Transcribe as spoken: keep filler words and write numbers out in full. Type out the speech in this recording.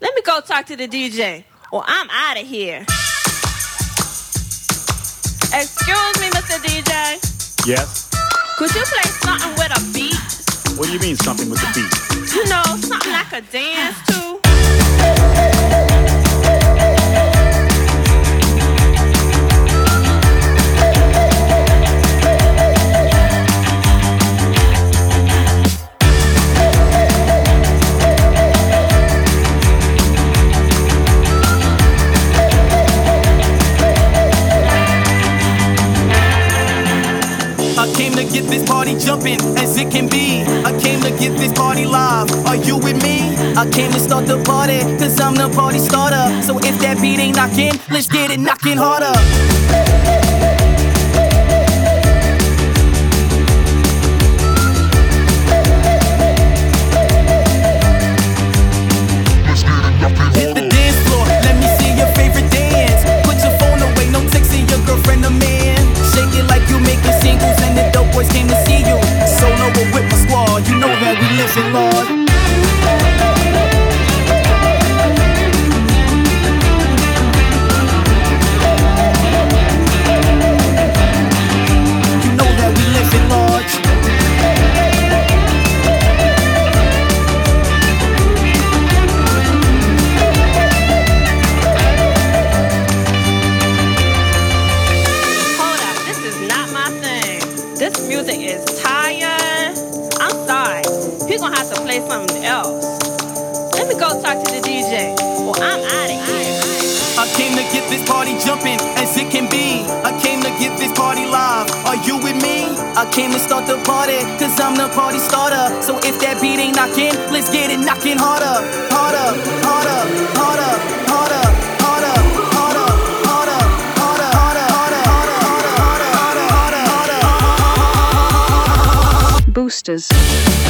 Let me go talk to the D J, or I'm out of here. Excuse me, Mister D J. Yes? Could you play something with a beat? What do you mean something with the beat? You know, something I could dance to. I came to get this party jumping as it can be. I came to get this party live. Are you with me? I came to start the party, cause I'm the party starter. So if that beat ain't knocking, let's get it knocking harder. Hit the dance floor, let me see your favorite dance. Put your phone away, no texting your girlfriend or man. Shake it like you making singles and the dope boys came to see you. So Nova with my squad, you know that we living, Lord. You know that we living, Lord. This music is tired. I'm sorry. He gonna have to play something else. Let me go talk to the D J, or I'm out of here. I came to get this party jumping as it can be. I came to get this party live. Are you with me? I came to start the party, cause I'm the party starter. So if that beat ain't knocking, let's get it knocking harder. Harder, harder, harder, harder, harder, harder, harder, harder, harder, harder, harder, harder, harder, harder, harder. Boosters.